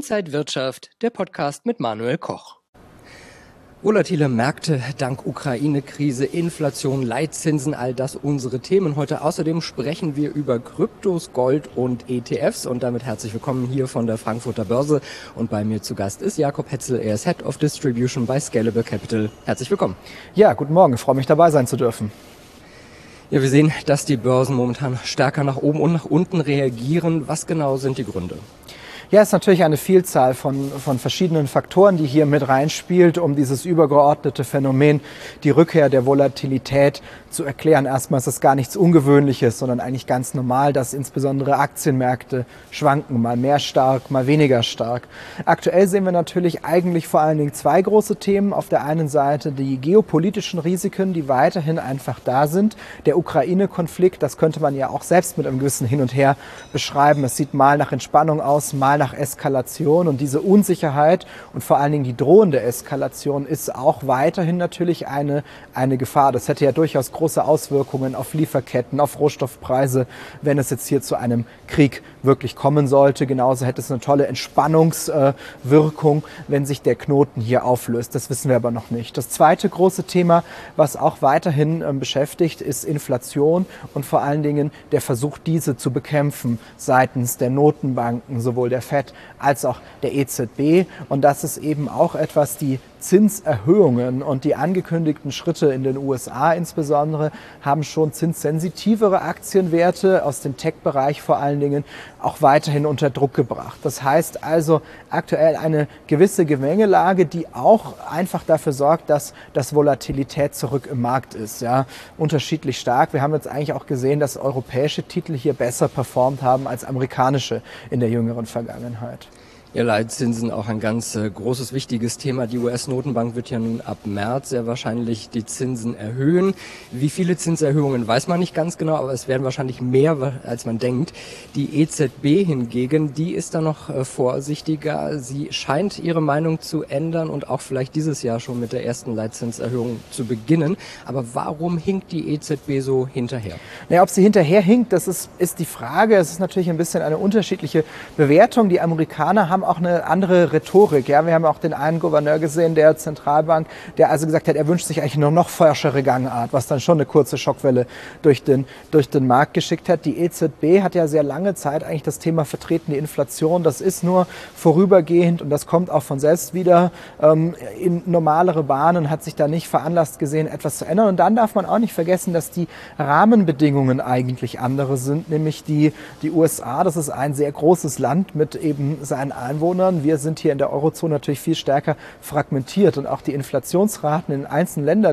Inside Wirtschaft, der Podcast mit Manuel Koch. Volatile Märkte dank Ukraine-Krise, Inflation, Leitzinsen, all das unsere Themen. Heute außerdem sprechen wir über Kryptos, Gold und ETFs. Und damit herzlich willkommen hier von der Frankfurter Börse. Und bei mir zu Gast ist Jakob Hetzel, er ist Head of Distribution bei Scalable Capital. Herzlich willkommen. Ja, guten Morgen, ich freue mich dabei sein zu dürfen. Ja, wir sehen, dass die Börsen momentan stärker nach oben und nach unten reagieren. Was genau sind die Gründe? Ja, es ist natürlich eine Vielzahl von verschiedenen Faktoren, die hier mit reinspielt, um dieses übergeordnete Phänomen, die Rückkehr der Volatilität zu erklären. Erstmal ist es gar nichts Ungewöhnliches, sondern eigentlich ganz normal, dass insbesondere Aktienmärkte schwanken, mal mehr stark, mal weniger stark. Aktuell sehen wir natürlich eigentlich vor allen Dingen zwei große Themen. Auf der einen Seite die geopolitischen Risiken, die weiterhin einfach da sind. Der Ukraine-Konflikt, das könnte man ja auch selbst mit einem gewissen Hin und Her beschreiben. Es sieht mal nach Entspannung aus, mal nach Eskalation, und diese Unsicherheit und vor allen Dingen die drohende Eskalation ist auch weiterhin natürlich eine Gefahr. Das hätte ja durchaus große Auswirkungen auf Lieferketten, auf Rohstoffpreise, wenn es jetzt hier zu einem Krieg wirklich kommen sollte. Genauso hätte es eine tolle Entspannungswirkung, wenn sich der Knoten hier auflöst. Das wissen wir aber noch nicht. Das zweite große Thema, was auch weiterhin beschäftigt, ist Inflation und vor allen Dingen der Versuch, diese zu bekämpfen seitens der Notenbanken, sowohl der FED als auch der EZB. Und das ist eben auch etwas, die Zinserhöhungen und die angekündigten Schritte in den USA insbesondere haben schon zinssensitivere Aktienwerte aus dem Tech-Bereich vor allen Dingen auch weiterhin unter Druck gebracht. Das heißt also aktuell eine gewisse Gemengelage, die auch einfach dafür sorgt, dass Volatilität zurück im Markt ist. Ja, unterschiedlich stark. Wir haben jetzt eigentlich auch gesehen, dass europäische Titel hier besser performt haben als amerikanische in der jüngeren Vergangenheit. Ja, Leitzinsen auch ein ganz großes, wichtiges Thema. Die US-Notenbank wird ja nun ab März sehr wahrscheinlich die Zinsen erhöhen. Wie viele Zinserhöhungen weiß man nicht ganz genau, aber es werden wahrscheinlich mehr, als man denkt. Die EZB hingegen, die ist da noch vorsichtiger. Sie scheint ihre Meinung zu ändern und auch vielleicht dieses Jahr schon mit der ersten Leitzinserhöhung zu beginnen. Aber warum hinkt die EZB so hinterher? Naja, ob sie hinterher hinkt, das ist die Frage. Es ist natürlich ein bisschen eine unterschiedliche Bewertung. Die Amerikaner haben auch eine andere Rhetorik. Ja, wir haben auch den einen Gouverneur gesehen, der Zentralbank, der also gesagt hat, er wünscht sich eigentlich nur noch forschere Gangart, was dann schon eine kurze Schockwelle durch den Markt geschickt hat. Die EZB hat ja sehr lange Zeit eigentlich das Thema vertreten, die Inflation, das ist nur vorübergehend und das kommt auch von selbst wieder in normalere Bahnen, hat sich da nicht veranlasst gesehen, etwas zu ändern. Und dann darf man auch nicht vergessen, dass die Rahmenbedingungen eigentlich andere sind, nämlich die USA, das ist ein sehr großes Land mit eben seinen Einwohnern. Wir sind hier in der Eurozone natürlich viel stärker fragmentiert und auch die Inflationsraten in einzelnen Ländern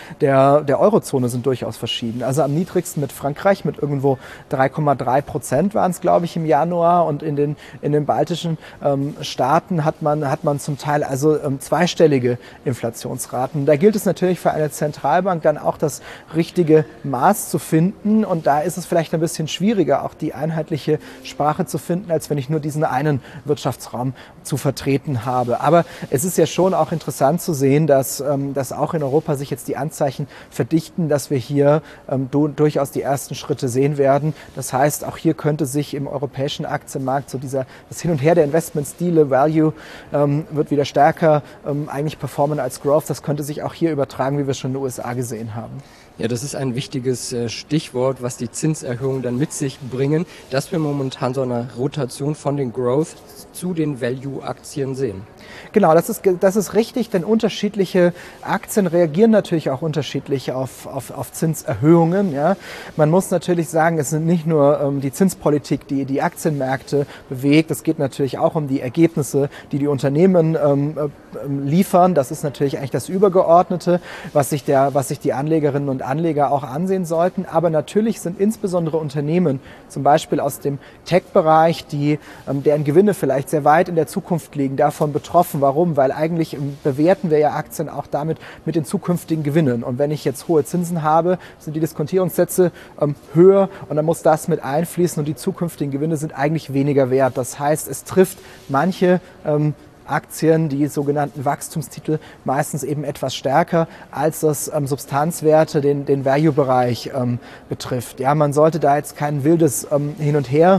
der Eurozone sind durchaus verschieden. Also am niedrigsten mit Frankreich mit irgendwo 3,3% waren es, glaube ich, im Januar, und in den baltischen Staaten hat man zum Teil also zweistellige Inflationsraten. Da gilt es natürlich für eine Zentralbank dann auch das richtige Maß zu finden, und da ist es vielleicht ein bisschen schwieriger, auch die einheitliche Sprache zu finden, als wenn ich nur diesen einen Wirtschaftsraum zu vertreten habe. Aber es ist ja schon auch interessant zu sehen, dass auch in Europa sich jetzt die Anzeichen verdichten, dass wir hier durchaus die ersten Schritte sehen werden. Das heißt, auch hier könnte sich im europäischen Aktienmarkt so das Hin und Her der Investmentstile, Value wird wieder stärker eigentlich performen als Growth. Das könnte sich auch hier übertragen, wie wir es schon in den USA gesehen haben. Ja, das ist ein wichtiges Stichwort, was die Zinserhöhungen dann mit sich bringen, dass wir momentan so eine Rotation von den Growth zu den Value-Aktien sehen. Genau, das ist richtig, denn unterschiedliche Aktien reagieren natürlich auch unterschiedlich auf Zinserhöhungen. Ja. Man muss natürlich sagen, es sind nicht nur die Zinspolitik, die die Aktienmärkte bewegt. Es geht natürlich auch um die Ergebnisse, die die Unternehmen liefern. Das ist natürlich eigentlich das Übergeordnete, was sich die Anlegerinnen und Anleger auch ansehen sollten. Aber natürlich sind insbesondere Unternehmen, zum Beispiel aus dem Tech-Bereich, deren Gewinne vielleicht sehr weit in der Zukunft liegen, davon betroffen. Warum? Weil eigentlich bewerten wir ja Aktien auch damit mit den zukünftigen Gewinnen. Und wenn ich jetzt hohe Zinsen habe, sind die Diskontierungssätze höher und dann muss das mit einfließen und die zukünftigen Gewinne sind eigentlich weniger wert. Das heißt, es trifft manche Aktien, die sogenannten Wachstumstitel, meistens eben etwas stärker, als das Substanzwerte den Value-Bereich betrifft. Ja, man sollte da jetzt kein wildes Hin- und Her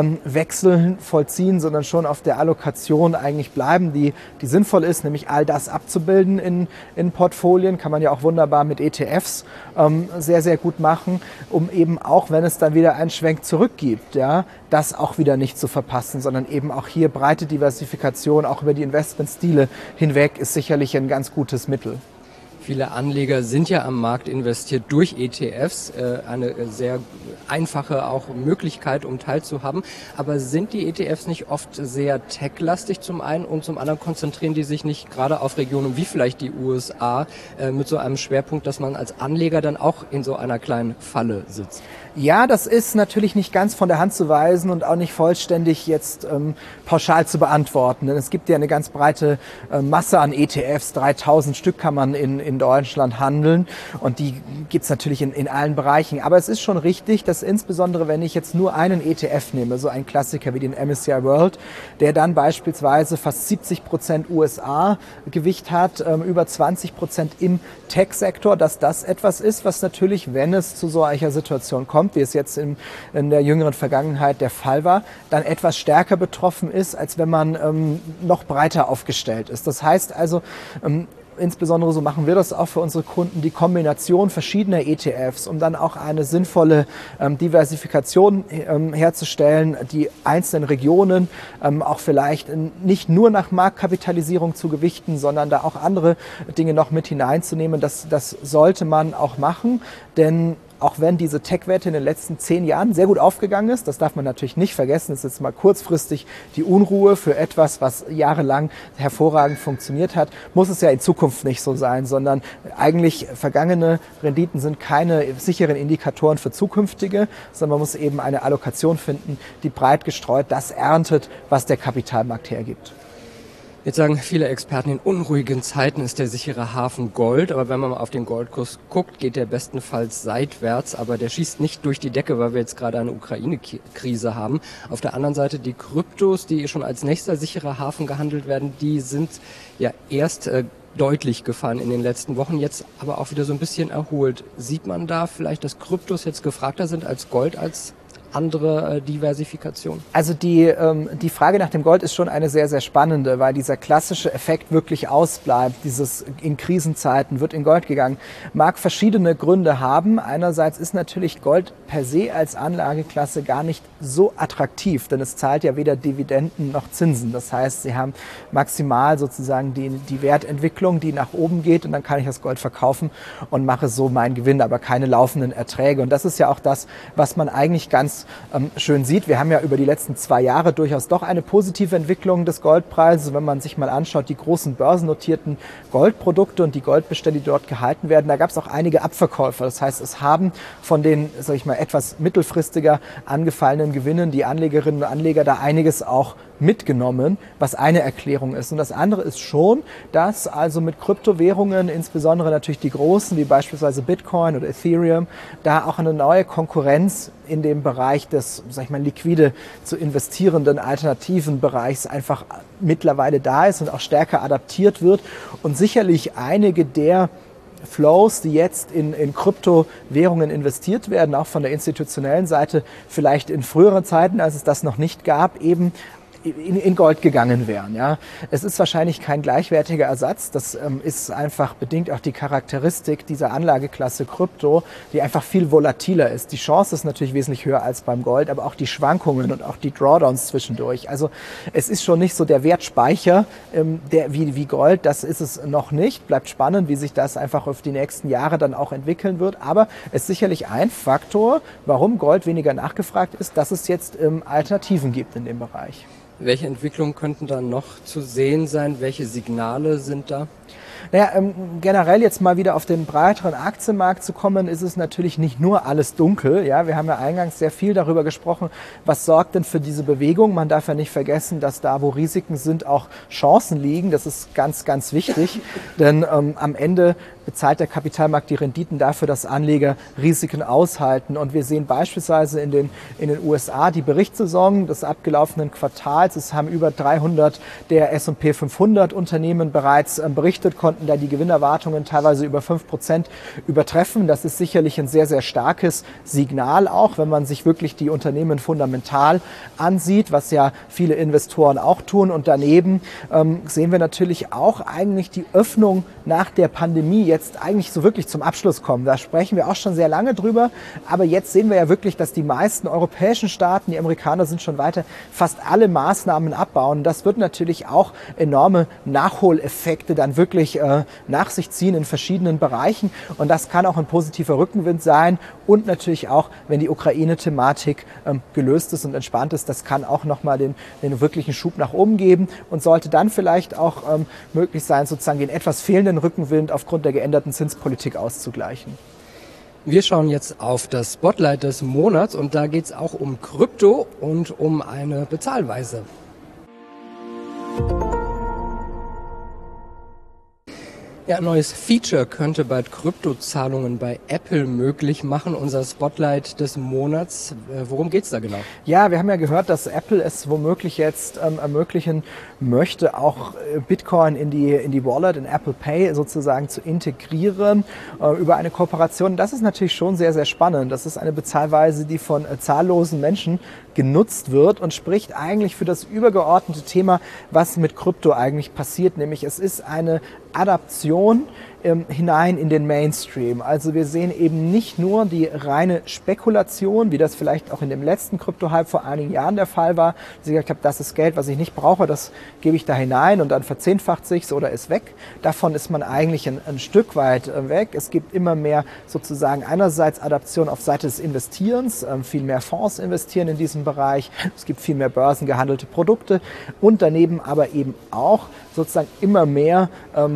Wechsel vollziehen, sondern schon auf der Allokation eigentlich bleiben, die sinnvoll ist, nämlich all das abzubilden in Portfolien. Kann man ja auch wunderbar mit ETFs sehr, sehr gut machen, um eben auch, wenn es dann wieder einen Schwenk zurück gibt, ja, das auch wieder nicht zu verpassen, sondern eben auch hier breite Diversifikation, auch über die Investmentstile hinweg, ist sicherlich ein ganz gutes Mittel. Viele Anleger sind ja am Markt investiert durch ETFs, eine sehr einfache auch Möglichkeit, um teilzuhaben. Aber sind die ETFs nicht oft sehr tech-lastig zum einen und zum anderen konzentrieren die sich nicht gerade auf Regionen wie vielleicht die USA mit so einem Schwerpunkt, dass man als Anleger dann auch in so einer kleinen Falle sitzt? Ja, das ist natürlich nicht ganz von der Hand zu weisen und auch nicht vollständig jetzt pauschal zu beantworten. Denn es gibt ja eine ganz breite Masse an ETFs, 3000 Stück kann man in Deutschland handeln und die gibt's natürlich in allen Bereichen. Aber es ist schon richtig, dass insbesondere, wenn ich jetzt nur einen ETF nehme, so ein Klassiker wie den MSCI World, der dann beispielsweise fast 70% USA-Gewicht hat, über 20% im Tech-Sektor, dass das etwas ist, was natürlich, wenn es zu solcher Situation kommt, wie es jetzt in der jüngeren Vergangenheit der Fall war, dann etwas stärker betroffen ist, als wenn man noch breiter aufgestellt ist. Das heißt also, insbesondere so machen wir das auch für unsere Kunden, die Kombination verschiedener ETFs, um dann auch eine sinnvolle Diversifikation herzustellen, die einzelnen Regionen auch vielleicht nicht nur nach Marktkapitalisierung zu gewichten, sondern da auch andere Dinge noch mit hineinzunehmen. Das sollte man auch machen, denn auch wenn diese Tech-Wette in den letzten 10 Jahren sehr gut aufgegangen ist, das darf man natürlich nicht vergessen, das ist jetzt mal kurzfristig die Unruhe für etwas, was jahrelang hervorragend funktioniert hat, muss es ja in Zukunft nicht so sein, sondern eigentlich vergangene Renditen sind keine sicheren Indikatoren für zukünftige, sondern man muss eben eine Allokation finden, die breit gestreut das erntet, was der Kapitalmarkt hergibt. Jetzt sagen viele Experten, in unruhigen Zeiten ist der sichere Hafen Gold. Aber wenn man mal auf den Goldkurs guckt, geht der bestenfalls seitwärts. Aber der schießt nicht durch die Decke, weil wir jetzt gerade eine Ukraine-Krise haben. Auf der anderen Seite die Kryptos, die schon als nächster sicherer Hafen gehandelt werden, die sind ja erst deutlich gefallen in den letzten Wochen, jetzt aber auch wieder so ein bisschen erholt. Sieht man da vielleicht, dass Kryptos jetzt gefragter sind als Gold, als andere Diversifikation? Also die Frage nach dem Gold ist schon eine sehr, sehr spannende, weil dieser klassische Effekt wirklich ausbleibt. Dieses in Krisenzeiten wird in Gold gegangen. Mag verschiedene Gründe haben. Einerseits ist natürlich Gold per se als Anlageklasse gar nicht so attraktiv, denn es zahlt ja weder Dividenden noch Zinsen. Das heißt, Sie haben maximal sozusagen die Wertentwicklung, die nach oben geht und dann kann ich das Gold verkaufen und mache so meinen Gewinn, aber keine laufenden Erträge. Und das ist ja auch das, was man eigentlich ganz schön sieht. Wir haben ja über die letzten 2 Jahre durchaus doch eine positive Entwicklung des Goldpreises. Wenn man sich mal anschaut, die großen börsennotierten Goldprodukte und die Goldbestände, die dort gehalten werden, da gab es auch einige Abverkäufer. Das heißt, es haben von den, sag ich mal, etwas mittelfristiger angefallenen Gewinnen die Anlegerinnen und Anleger da einiges auch mitgenommen, was eine Erklärung ist. Und das andere ist schon, dass also mit Kryptowährungen, insbesondere natürlich die großen, wie beispielsweise Bitcoin oder Ethereum, da auch eine neue Konkurrenz in dem Bereich des, sag ich mal, liquide zu investierenden alternativen Bereichs einfach mittlerweile da ist und auch stärker adaptiert wird und sicherlich einige der Flows, die jetzt in Kryptowährungen investiert werden, auch von der institutionellen Seite, vielleicht in früheren Zeiten, als es das noch nicht gab, eben in Gold gegangen wären. Ja. Es ist wahrscheinlich kein gleichwertiger Ersatz. Das ist einfach bedingt auch die Charakteristik dieser Anlageklasse Krypto, die einfach viel volatiler ist. Die Chance ist natürlich wesentlich höher als beim Gold, aber auch die Schwankungen und auch die Drawdowns zwischendurch. Also es ist schon nicht so der Wertspeicher wie Gold. Das ist es noch nicht. Bleibt spannend, wie sich das einfach auf die nächsten Jahre dann auch entwickeln wird. Aber es ist sicherlich ein Faktor, warum Gold weniger nachgefragt ist, dass es jetzt Alternativen gibt in dem Bereich. Welche Entwicklungen könnten da noch zu sehen sein? Welche Signale sind da? Naja, generell jetzt mal wieder auf den breiteren Aktienmarkt zu kommen, ist es natürlich nicht nur alles dunkel. Ja, wir haben ja eingangs sehr viel darüber gesprochen, was sorgt denn für diese Bewegung. Man darf ja nicht vergessen, dass da, wo Risiken sind, auch Chancen liegen. Das ist ganz, ganz wichtig, denn am Ende bezahlt der Kapitalmarkt die Renditen dafür, dass Anleger Risiken aushalten. Und wir sehen beispielsweise in den USA die Berichtssaison des abgelaufenen Quartals. Es haben über 300 der S&P 500 Unternehmen bereits berichtet, konnten da die Gewinnerwartungen teilweise über 5% übertreffen. Das ist sicherlich ein sehr, sehr starkes Signal auch, wenn man sich wirklich die Unternehmen fundamental ansieht, was ja viele Investoren auch tun. Und daneben sehen wir natürlich auch eigentlich die Öffnung nach der Pandemie jetzt eigentlich so wirklich zum Abschluss kommen. Da sprechen wir auch schon sehr lange drüber. Aber jetzt sehen wir ja wirklich, dass die meisten europäischen Staaten, die Amerikaner sind schon weiter, fast alle Maßnahmen abbauen. Das wird natürlich auch enorme Nachholeffekte dann wirklich nach sich ziehen in verschiedenen Bereichen. Und das kann auch ein positiver Rückenwind sein. Und natürlich auch, wenn die Ukraine-Thematik gelöst ist und entspannt ist, das kann auch nochmal den wirklichen Schub nach oben geben und sollte dann vielleicht auch möglich sein, sozusagen den etwas fehlenden Rückenwind aufgrund der geänderten Zinspolitik auszugleichen. Wir schauen jetzt auf das Spotlight des Monats und da geht es auch um Krypto und um eine Bezahlweise. Ja, ein neues Feature könnte bald Kryptozahlungen bei Apple möglich machen. Unser Spotlight des Monats. Worum geht's da genau? Ja, wir haben ja gehört, dass Apple es womöglich jetzt ermöglichen möchte, auch Bitcoin in die Wallet, in Apple Pay sozusagen zu integrieren über eine Kooperation. Das ist natürlich schon sehr, sehr spannend. Das ist eine Bezahlweise, die von zahllosen Menschen genutzt wird und spricht eigentlich für das übergeordnete Thema, was mit Krypto eigentlich passiert. Nämlich es ist eine Adaption hinein in den Mainstream. Also wir sehen eben nicht nur die reine Spekulation, wie das vielleicht auch in dem letzten Krypto-Hype vor einigen Jahren der Fall war, dass ich gesagt habe, das ist Geld, was ich nicht brauche, das gebe ich da hinein und dann verzehnfacht sich's oder ist weg. Davon ist man eigentlich ein Stück weit weg. Es gibt immer mehr sozusagen einerseits Adaption auf Seite des Investierens, viel mehr Fonds investieren in diesem Bereich, es gibt viel mehr börsengehandelte Produkte und daneben aber eben auch sozusagen immer mehr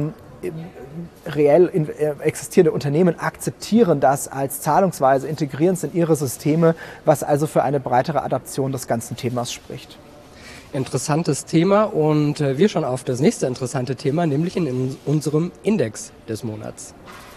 reell existierende Unternehmen akzeptieren das als Zahlungsweise, integrieren es in ihre Systeme, was also für eine breitere Adaption des ganzen Themas spricht. Interessantes Thema und wir schauen auf das nächste interessante Thema, nämlich in unserem Index des Monats.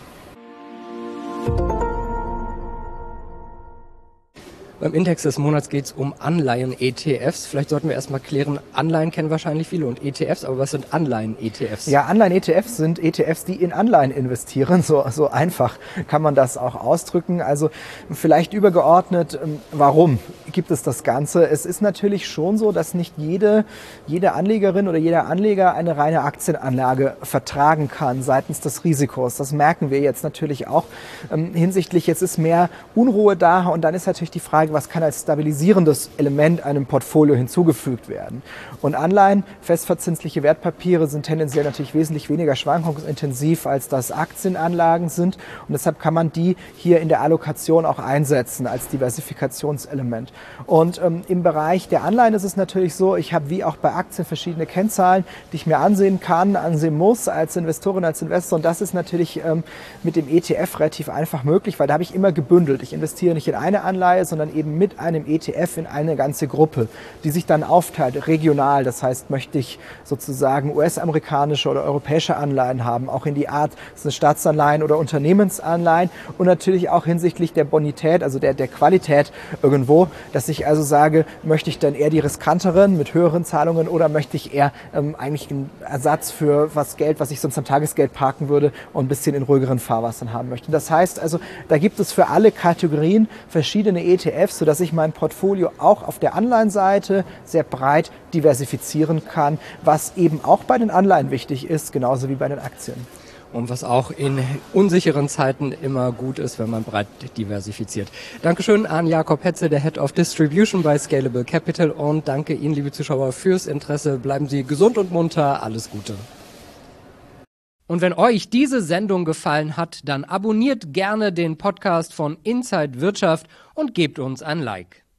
Beim Index des Monats geht es um Anleihen-ETFs. Vielleicht sollten wir erstmal klären, Anleihen kennen wahrscheinlich viele und ETFs, aber was sind Anleihen-ETFs? Ja, Anleihen-ETFs sind ETFs, die in Anleihen investieren. So einfach kann man das auch ausdrücken. Also vielleicht übergeordnet, warum gibt es das Ganze? Es ist natürlich schon so, dass nicht jede Anlegerin oder jeder Anleger eine reine Aktienanlage vertragen kann seitens des Risikos. Das merken wir jetzt natürlich auch hinsichtlich, jetzt ist mehr Unruhe da und dann ist natürlich die Frage, was kann als stabilisierendes Element einem Portfolio hinzugefügt werden. Und Anleihen, festverzinsliche Wertpapiere sind tendenziell natürlich wesentlich weniger schwankungsintensiv, als das Aktienanlagen sind. Und deshalb kann man die hier in der Allokation auch einsetzen als Diversifikationselement. Und im Bereich der Anleihen ist es natürlich so, ich habe wie auch bei Aktien verschiedene Kennzahlen, die ich mir ansehen kann, ansehen muss als Investorin, als Investor. Und das ist natürlich mit dem ETF relativ einfach möglich, weil da habe ich immer gebündelt. Ich investiere nicht in eine Anleihe, sondern eben mit einem ETF in eine ganze Gruppe, die sich dann aufteilt, regional. Das heißt, möchte ich sozusagen US-amerikanische oder europäische Anleihen haben, auch in die Art, das sind Staatsanleihen oder Unternehmensanleihen und natürlich auch hinsichtlich der Bonität, also der Qualität irgendwo, dass ich also sage, möchte ich dann eher die riskanteren mit höheren Zahlungen oder möchte ich eher eigentlich einen Ersatz für Geld, was ich sonst am Tagesgeld parken würde und ein bisschen in ruhigeren Fahrwassern haben möchte. Das heißt also, da gibt es für alle Kategorien verschiedene ETFs, sodass ich mein Portfolio auch auf der Anleihenseite sehr breit diversifizieren kann, was eben auch bei den Anleihen wichtig ist, genauso wie bei den Aktien. Und was auch in unsicheren Zeiten immer gut ist, wenn man breit diversifiziert. Dankeschön an Jakob Hetze, der Head of Distribution bei Scalable Capital und danke Ihnen, liebe Zuschauer, fürs Interesse. Bleiben Sie gesund und munter. Alles Gute. Und wenn euch diese Sendung gefallen hat, dann abonniert gerne den Podcast von Inside Wirtschaft und gebt uns ein Like.